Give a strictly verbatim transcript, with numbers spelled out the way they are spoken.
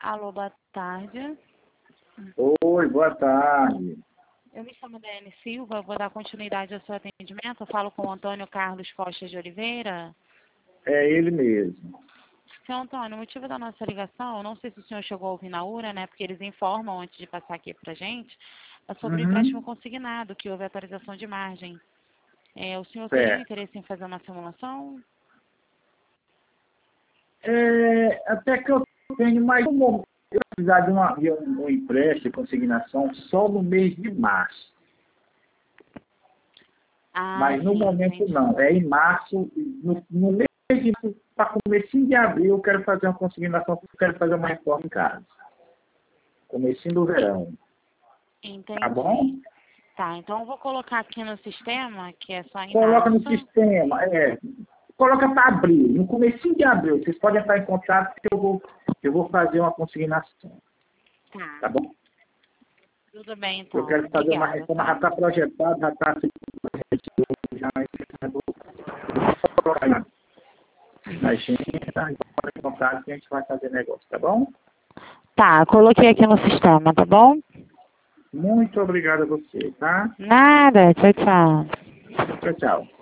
Alô, boa tarde. Oi, boa tarde. Eu me chamo Daiane Silva, vou dar continuidade ao seu atendimento. Eu falo com o Antônio Carlos Costa de Oliveira. É ele mesmo. Seu Antônio, o motivo da nossa ligação, não sei se o senhor chegou a ouvir na URA, né, porque eles informam antes de passar aqui pra gente, é sobre o empréstimo Uhum. consignado, que houve atualização de margem. É, o senhor teria Certo. interesse em fazer uma simulação? É, até que eu tenho mais um momento. Eu precisar de uma, de um um empréstimo, consignação, só no mês de março. Ah, Mas no sim, momento entendi. não. É em março, no, no mês de março, para comecinho de abril, eu quero fazer uma consignação, eu quero fazer uma reforma em casa. Comecinho do verão. Tá bom? Entendi. Tá, então eu vou colocar aqui no sistema, que é só em Coloca no março. sistema, é, coloca para abril, no comecinho de abril. Vocês podem entrar em contato que eu vou, eu vou fazer uma consignação, Tá, tá bom? tudo bem Eu então. quero fazer uma Obrigada, reforma, já tá? está projetado, já está já eu vou colocar na na agenda, tá? Então, pode entrar em contato que a gente vai fazer negócio, tá bom? Tá, coloquei aqui no sistema, tá bom? Muito obrigado a você, tá? Nada, tchau, tchau. Tchau, tchau.